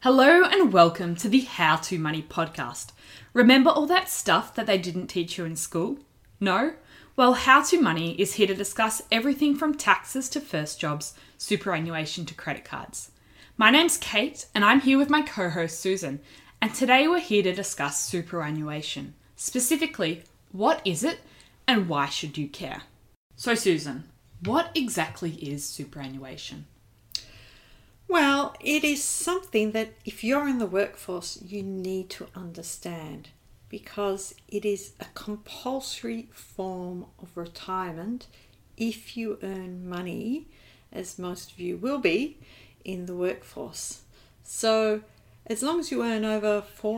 Hello and welcome to the How to Money podcast. Remember all that stuff that they didn't teach you in school? No? Well, How to Money is here to discuss everything from taxes to first jobs, superannuation to credit cards. My name's Kate and I'm here with my co-host Susan, and today we're here to discuss superannuation. Specifically, what is it and why should you care? So Susan, what exactly is superannuation? Well, it is something that if you're in the workforce, you need to understand because it is a compulsory form of retirement if you earn money, as most of you will be, in the workforce. So as long as you earn over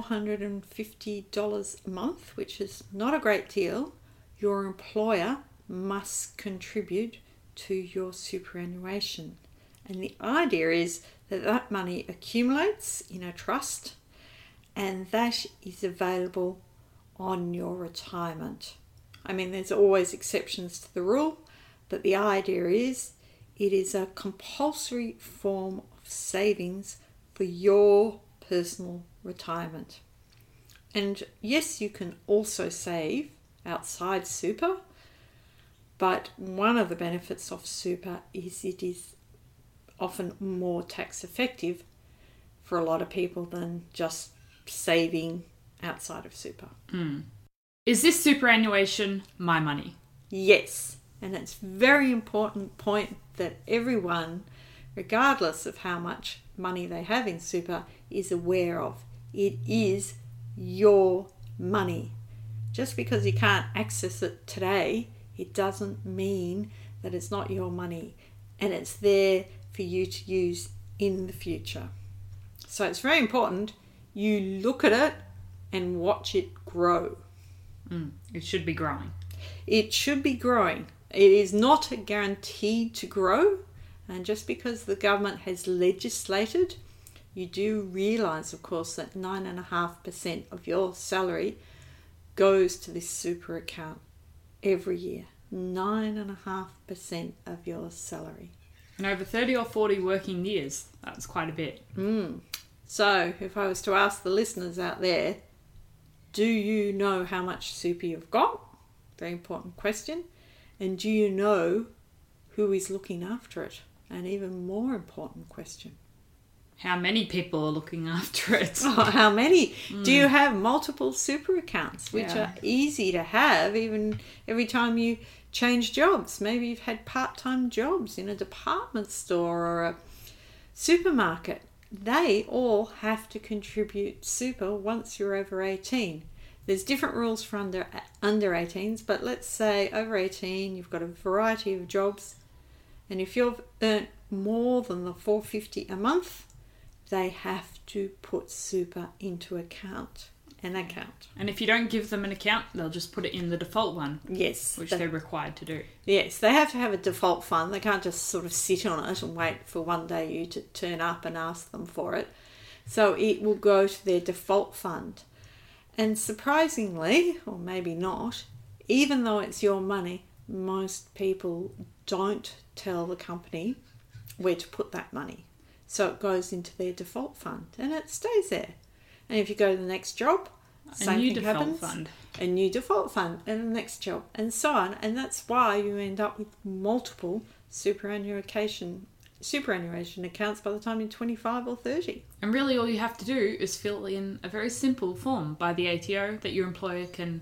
$450 a month, which is not a great deal, your employer must contribute to your superannuation. And the idea is that that money accumulates in a trust and that is available on your retirement. I mean, there's always exceptions to the rule, but the idea is it is a compulsory form of savings for your personal retirement. And yes, you can also save outside super, but one of the benefits of super is it is often more tax effective for a lot of people than just saving outside of super. Is this superannuation my money? Yes, and it's a very important point that everyone, regardless of how much money they have in super, is aware of. It is your money. Just because you can't access it today, it doesn't mean that it's not your money, and it's there for you to use in the future. So it's very important you look at it and watch it grow. It should be growing. It should be growing. It is not guaranteed to grow, and just because the government has legislated, you do realise, of course, that 9.5% of your salary goes to this super account every year. 9.5% of your salary. And over 30 or 40 working years, that's quite a bit. So if I was to ask the listeners out there, do you know how much super you've got? Very important question. And do you know who is looking after it? An even more important question. How many people are looking after it? Oh, how many? Do you have multiple super accounts, which Yeah. are easy to have even every time you change jobs? Maybe you've had part-time jobs in a department store or a supermarket. They all have to contribute super once you're over 18. There's different rules for under 18s, but let's say over 18, you've got a variety of jobs. And if you've earned more than the $450 a month, they have to put super into an account. And if you don't give them an account, they'll just put it in the default one. Yes. Which they're required to do. Yes, they have to have a default fund. They can't just sort of sit on it and wait for one day you to turn up and ask them for it. So it will go to their default fund. And surprisingly, or maybe not, even though it's your money, most people don't tell the company where to put that money. So it goes into their default fund and it stays there. And if you go to the next job, same thing happens. A new default fund and the next job and so on. And that's why you end up with multiple superannuation accounts by the time you're 25 or 30. And really all you have to do is fill in a very simple form by the ATO that your employer can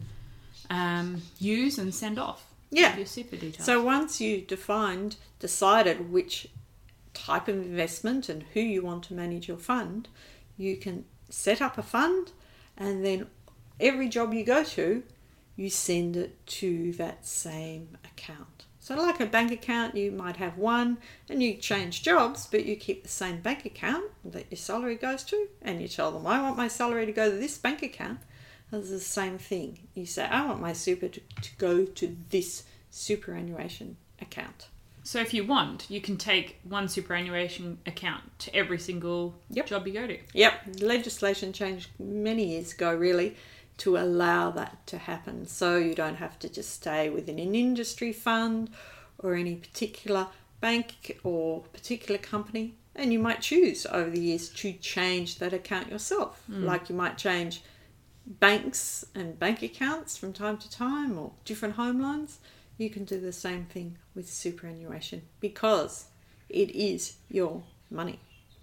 use and send off. Yeah. Your super details. So once you decided which type of investment and who you want to manage your fund, you can set up a fund and then every job you go to, you send it to that same account. So like a bank account, you might have one and you change jobs, but you keep the same bank account that your salary goes to, and you tell them, I want my salary to go to this bank account. It's the same thing. You say, I want my super to go to this superannuation account. So if you want, you can take one superannuation account to every single job you go to. Yep. Legislation changed many years ago, really, to allow that to happen. So you don't have to just stay within an industry fund or any particular bank or particular company. And you might choose over the years to change that account yourself. Like you might change banks and bank accounts from time to time, or different home loans. You can do the same thing with superannuation because it is your money.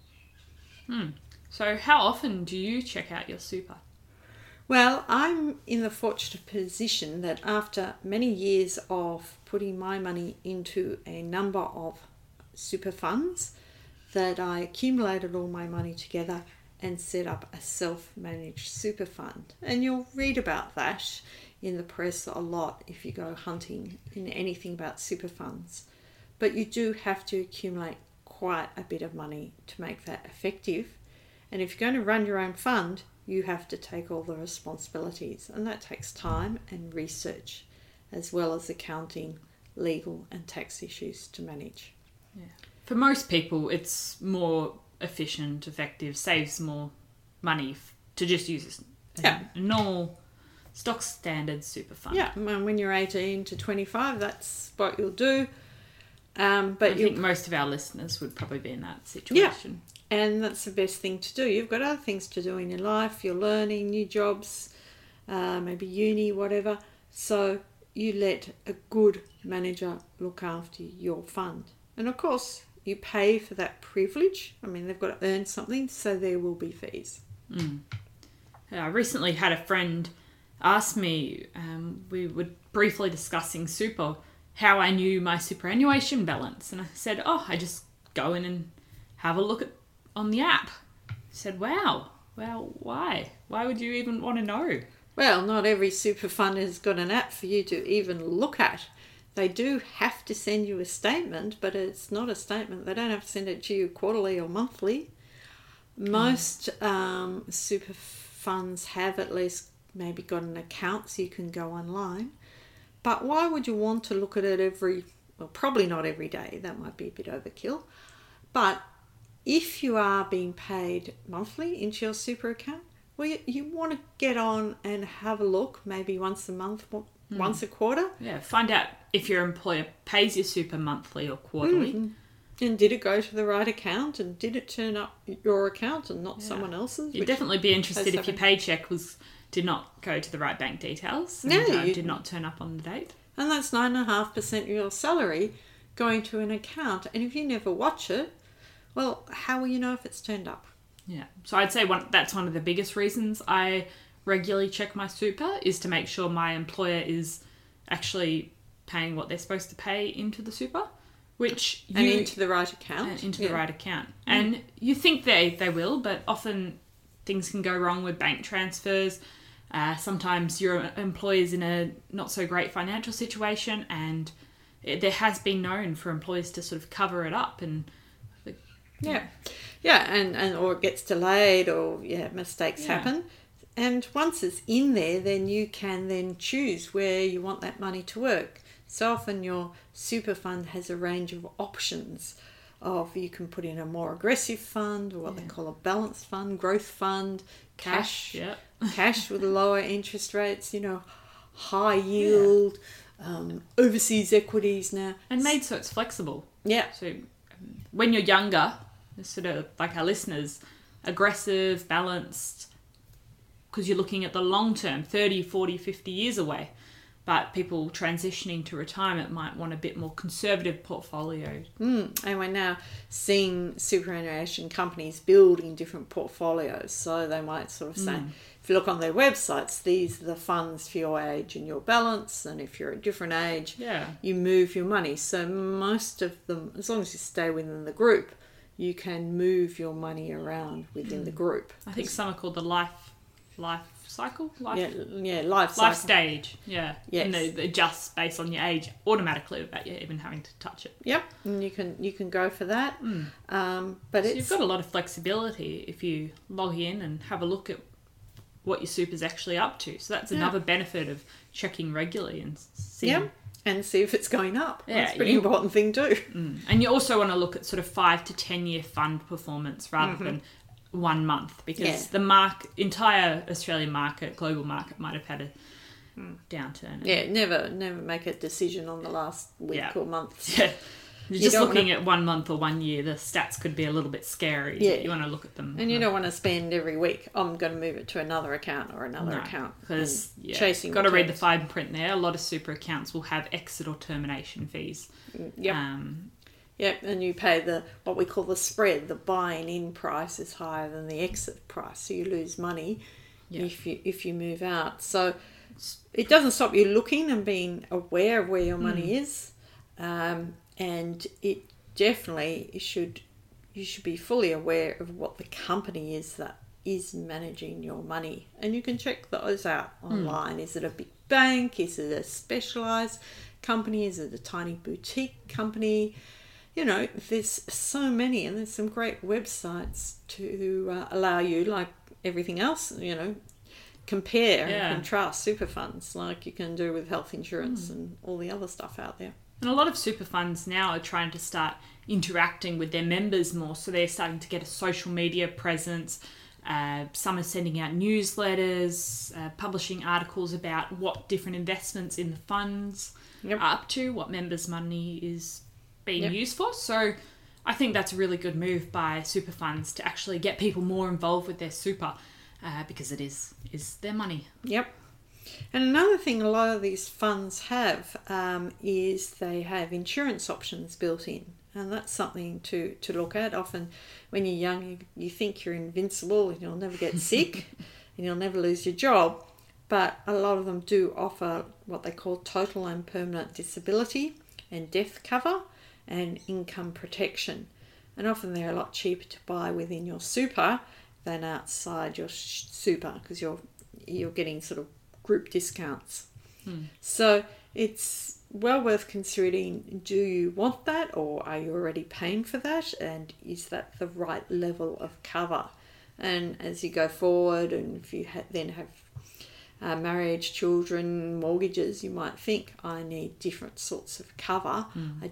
So how often do you check out your super? Well, I'm in the fortunate position that after many years of putting my money into a number of super funds, that I accumulated all my money together and set up a self-managed super fund. And you'll read about that in the press a lot if you go hunting in anything about super funds. But you do have to accumulate quite a bit of money to make that effective. And if you're going to run your own fund, you have to take all the responsibilities. And that takes time and research, as well as accounting, legal and tax issues to manage. Yeah. For most people, it's more efficient, effective, saves more money to just use a normal stock standard super fund. Yeah, and when you're 18 to 25, that's what you'll do. But I think most of our listeners would probably be in that situation. Yeah, and that's the best thing to do. You've got other things to do in your life. You're learning new jobs, maybe uni, whatever. So you let a good manager look after your fund. And of course, you pay for that privilege. I mean, they've got to earn something, so there will be fees. I recently had a friend ask me, we were briefly discussing super, how I knew my superannuation balance. And I said, I just go in and have a look on the app. He said, wow, why? Why would you even want to know? Well, not every super fund has got an app for you to even look at. They do have to send you a statement, but it's not a statement. They don't have to send it to you quarterly or monthly. Most super funds have at least maybe got an account so you can go online. But why would you want to look at it probably not every day. That might be a bit overkill. But if you are being paid monthly into your super account, well, you want to get on and have a look maybe once a month, once a quarter. Yeah, find out if your employer pays your super monthly or quarterly. And did it go to the right account? And did it turn up your account and not someone else's? You'd definitely be interested if your paycheck did not go to the right bank details and did not turn up on the date. And that's 9.5% of your salary going to an account. And if you never watch it, well, how will you know if it's turned up? Yeah. So I'd say that's one of the biggest reasons I regularly check my super, is to make sure my employer is actually paying what they're supposed to pay into the super. Into the right account. The right account. And you think they will, but often things can go wrong with bank transfers. Sometimes your employer's in a not so great financial situation, and there has been known for employers to sort of cover it up and or it gets delayed, or mistakes happen. And once it's in there, then you can then choose where you want that money to work. So often your super fund has a range of options you can put in a more aggressive fund, or what they call a balanced fund, growth fund, cash with lower interest rates, high yield, overseas equities now. And made so it's flexible. Yeah. So when you're younger, sort of like our listeners, aggressive, balanced, because you're looking at the long term, 30, 40, 50 years away. But people transitioning to retirement might want a bit more conservative portfolio. And we're now seeing superannuation companies building different portfolios. So they might sort of say, if you look on their websites, these are the funds for your age and your balance. And if you're a different age, you move your money. So most of them, as long as you stay within the group, you can move your money around within the group. I think some are called the life cycle? Life stage. Yeah. Yes. And they adjust based on your age automatically without you even having to touch it. Yep. And you can go for that. But you've got a lot of flexibility if you log in and have a look at what your super's actually up to. So that's another benefit of checking regularly and seeing. And see if it's going up. That's a pretty important thing too. And you also want to look at sort of 5 to 10 year fund performance rather than 1 month, because the entire Australian market, global market, might have had a downturn. Never make a decision on the last week or month. You're just looking at 1 month or 1 year. The stats could be a little bit scary. Yeah. You want to look at them. And you don't want to spend every week, I'm going to move it to another account or another account. Because chasing got to read the fine print there. A lot of super accounts will have exit or termination fees. Yep. Yep, and you pay what we call the spread. The buying in price is higher than the exit price, so you lose money if you move out. So it doesn't stop you looking and being aware of where your money is, and it definitely you should be fully aware of what the company is that is managing your money, and you can check those out online. Is it a big bank? Is it a specialised company? Is it a tiny boutique company? You know, there's so many, and there's some great websites to allow you, like everything else, you know, compare and contrast super funds like you can do with health insurance and all the other stuff out there. And a lot of super funds now are trying to start interacting with their members more, so they're starting to get a social media presence. Some are sending out newsletters, publishing articles about what different investments in the funds are up to, what members' money is being used for. So I think that's a really good move by super funds to actually get people more involved with their super, because it is their money. Yep. And another thing a lot of these funds have is they have insurance options built in, and that's something to look at. Often when you're young, you think you're invincible and you'll never get sick and you'll never lose your job, but a lot of them do offer what they call total and permanent disability and death cover and income protection, and often they're a lot cheaper to buy within your super than outside your super, because you're getting sort of group discounts. So it's well worth considering, do you want that, or are you already paying for that, and is that the right level of cover? And as you go forward, and if you then have marriage, children, mortgages, you might think, I need different sorts of cover.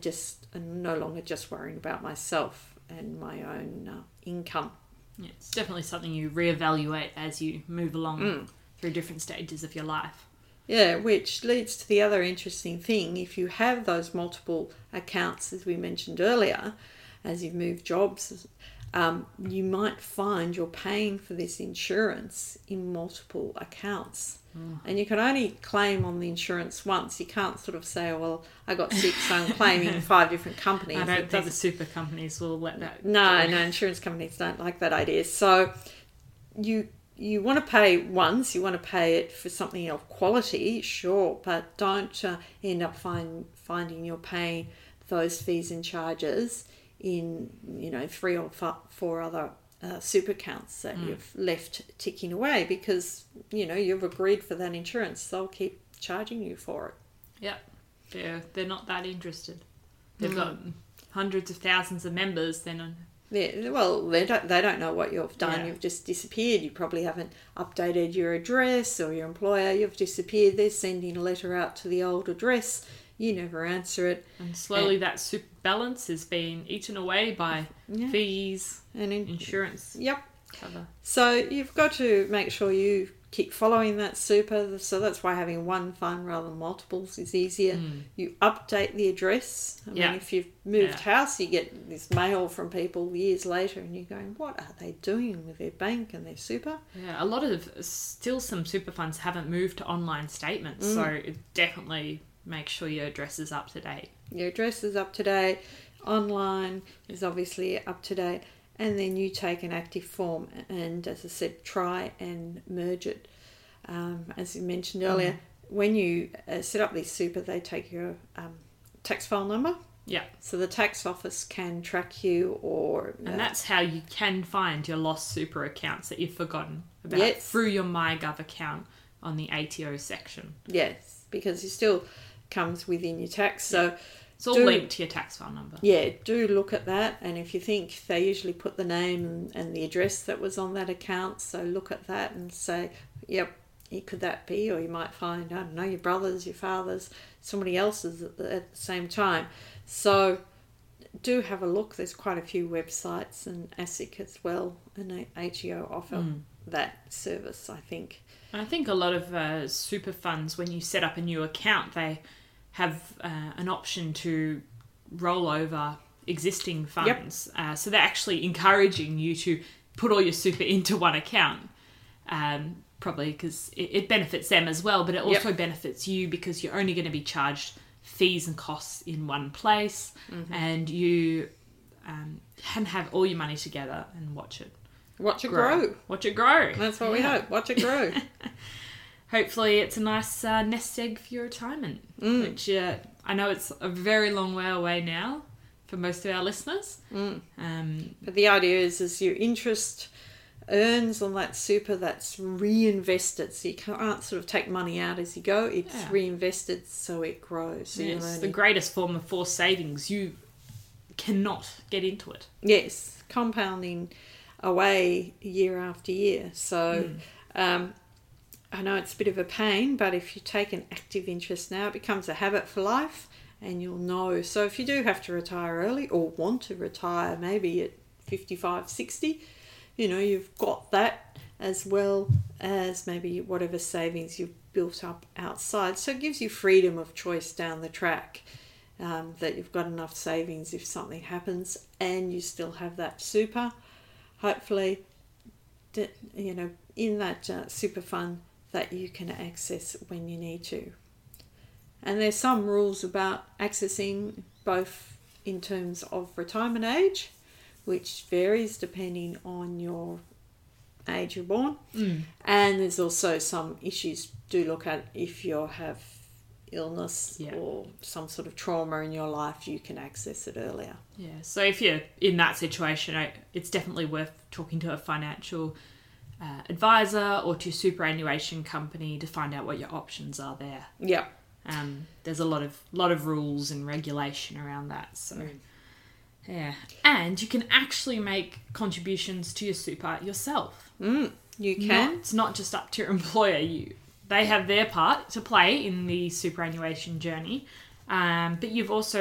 I'm no longer just worrying about myself and my own income. Yeah, it's definitely something you reevaluate as you move along through different stages of your life. Yeah, which leads to the other interesting thing. If you have those multiple accounts, as we mentioned earlier, as you've moved jobs, you might find you're paying for this insurance in multiple accounts. And you can only claim on the insurance once. You can't sort of say, well, I got sick, so I'm claiming 5 different companies. I don't think the super companies will let that go. No, insurance companies don't like that idea. So you want to pay once, you want to pay it for something of quality, sure, but don't end up finding you're paying those fees and charges in 3 or 4 other super accounts that you've left ticking away, because you've agreed for that insurance. They'll keep charging you for it. Yeah, they're not that interested. They've got hundreds of thousands of members. Then well, they don't know what you've done. You've just disappeared. You probably haven't updated your address, or your employer. You've disappeared. They're sending a letter out to the old address. You never answer it. And slowly that super balance is being eaten away by fees and insurance cover. So you've got to make sure you keep following that super. So that's why having one fund rather than multiples is easier. You update the address. I mean, if you've moved house, you get this mail from people years later and you're going, what are they doing with their bank and their super? Yeah, a lot of some super funds haven't moved to online statements. So it definitely make sure your address is up to date. Your address is up to date. Online is obviously up to date. And then you take an active form and, as I said, try and merge it. As you mentioned earlier, when you set up this super, they take your tax file number. Yeah. So the tax office can track you, and that's how you can find your lost super accounts that you've forgotten about through your MyGov account on the ATO section. Yes, because it still comes within your tax. So it's all linked to your tax file number. Yeah, do look at that. And if you think, they usually put the name and the address that was on that account. So look at that and say, yep, could that be? Or you might find, I don't know, your brother's, your father's, somebody else's at the same time. So do have a look. There's quite a few websites, and ASIC as well, and ATO offer that service, I think. I think a lot of super funds, when you set up a new account, they have an option to roll over existing funds. So they're actually encouraging you to put all your super into one account, probably because it benefits them as well, but it also benefits you because you're only going to be charged fees and costs in one place, and you can have all your money together and watch it grow. Watch it grow. That's what we hope. Watch it grow. Hopefully it's a nice nest egg for your retirement, which I know it's a very long way away now for most of our listeners. But the idea is your interest earns on that super that's reinvested. So you can't sort of take money out as you go. It's reinvested so it grows. So it's the greatest form of forced savings. You cannot get into it. Yes, compounding away year after year. So I know it's a bit of a pain, but if you take an active interest now, it becomes a habit for life, and you'll know. So if you do have to retire early or want to retire maybe at 55, 60, you've got that as well as maybe whatever savings you've built up outside. So it gives you freedom of choice down the track, that you've got enough savings if something happens, and you still have that super, hopefully, in that super fund that you can access when you need to. And there's some rules about accessing both in terms of retirement age, which varies depending on your age you're born. And there's also some issues to look at if you have illness or some sort of trauma in your life, you can access it earlier. Yeah, so if you're in that situation, it's definitely worth talking to a financial advisor or to a superannuation company to find out what your options are there. Yeah. There's a lot of rules and regulation around that. So yeah, and you can actually make contributions to your super yourself. You can. It's not just up to your employer. They have their part to play in the superannuation journey, but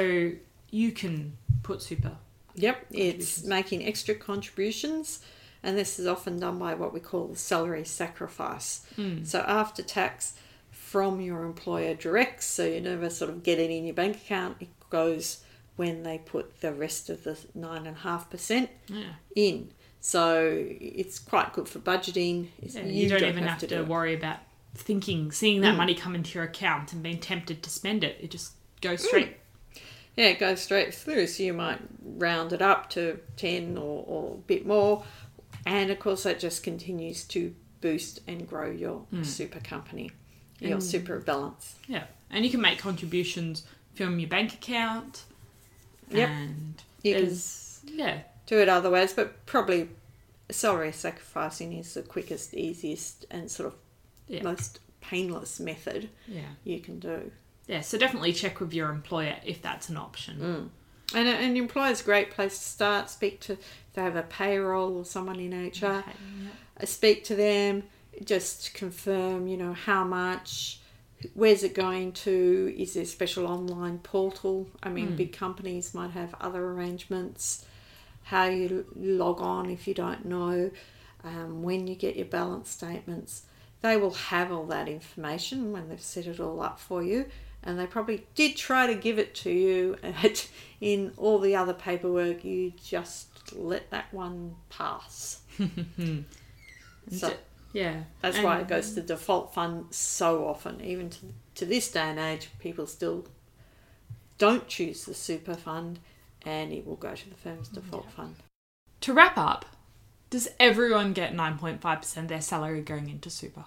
you can put super. Yep, it's making extra contributions. And this is often done by what we call the salary sacrifice. So after tax from your employer direct, so you never sort of get it in your bank account. It goes when they put the rest of the 9.5% in. So it's quite good for budgeting. You don't even have to worry about seeing that money come into your account and being tempted to spend it. It just goes straight. Yeah, it goes straight through. So you might round it up to 10 or a bit more. And of course, that just continues to boost and grow your super company, your super balance. Yeah, and you can make contributions from your bank account. Yep, and you can do it other ways, but probably salary sacrificing is the quickest, easiest, and sort of most painless method you can do. Yeah, so definitely check with your employer if that's an option. And an employer's a great place to start. Speak to, if they have a payroll or someone in HR, speak to them, just confirm, how much, where's it going to, is there a special online portal? I mean, big companies might have other arrangements, how you log on if you don't know, when you get your balance statements. They will have all that information when they've set it all up for you. And they probably did try to give it to you in all the other paperwork. You just let that one pass. So that's why it goes to default fund so often. Even to this day and age, people still don't choose the super fund, and it will go to the firm's default fund. To wrap up, does everyone get 9.5% of their salary going into super?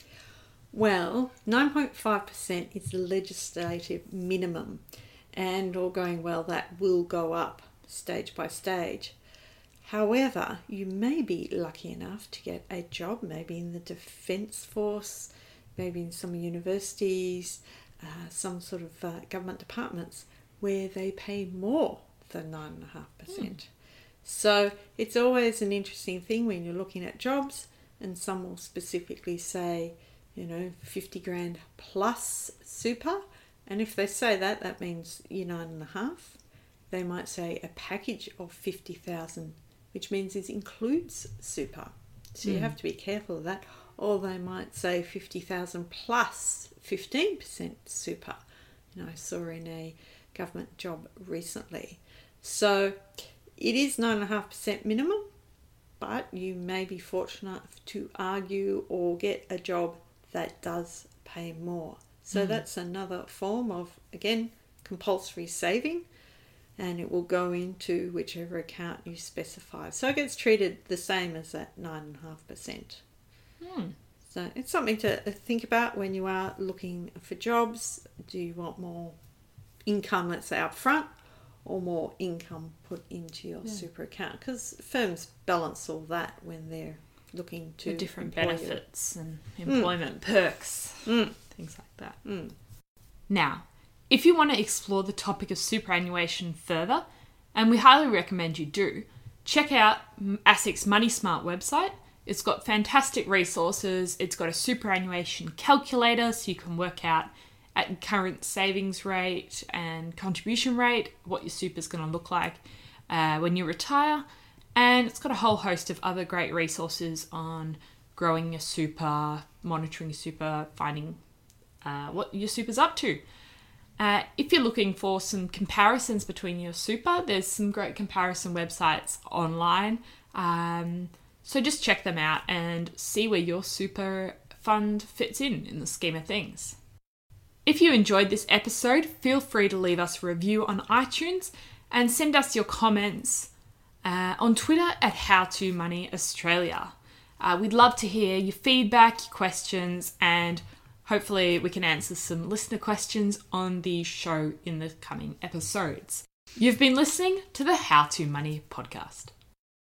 Well, 9.5% is the legislative minimum, and all going well, that will go up stage by stage. However, you may be lucky enough to get a job, maybe in the Defence Force, maybe in some universities, some sort of government departments, where they pay more than 9.5%. So it's always an interesting thing when you're looking at jobs, and some will specifically say, 50 grand plus super. And if they say that, that means you're 9.5. They might say a package of 50,000, which means it includes super. So you have to be careful of that. Or they might say 50,000 plus 15% super. I saw in a government job recently. So it is 9.5% minimum, but you may be fortunate to argue or get a job that does pay more. So that's another form of, again, compulsory saving, and it will go into whichever account you specify. So it gets treated the same as that 9.5%. So it's something to think about when you are looking for jobs. Do you want more income, let's say, up front, or more income put into your super account? Because firms balance all that when they're looking to the different employ benefits and employment perks, things like that. Now, if you want to explore the topic of superannuation further, and we highly recommend you do, check out ASIC's Money Smart website. It's got fantastic resources. It's got a superannuation calculator so you can work out at your current savings rate and contribution rate what your super is going to look like when you retire. And it's got a whole host of other great resources on growing your super, monitoring your super, finding what your super's up to. If you're looking for some comparisons between your super, there's some great comparison websites online. So just check them out and see where your super fund fits in the scheme of things. If you enjoyed this episode, feel free to leave us a review on iTunes and send us your comments on Twitter at HowToMoneyAustralia. We'd love to hear your feedback, your questions, and hopefully we can answer some listener questions on the show in the coming episodes. You've been listening to the How To Money podcast.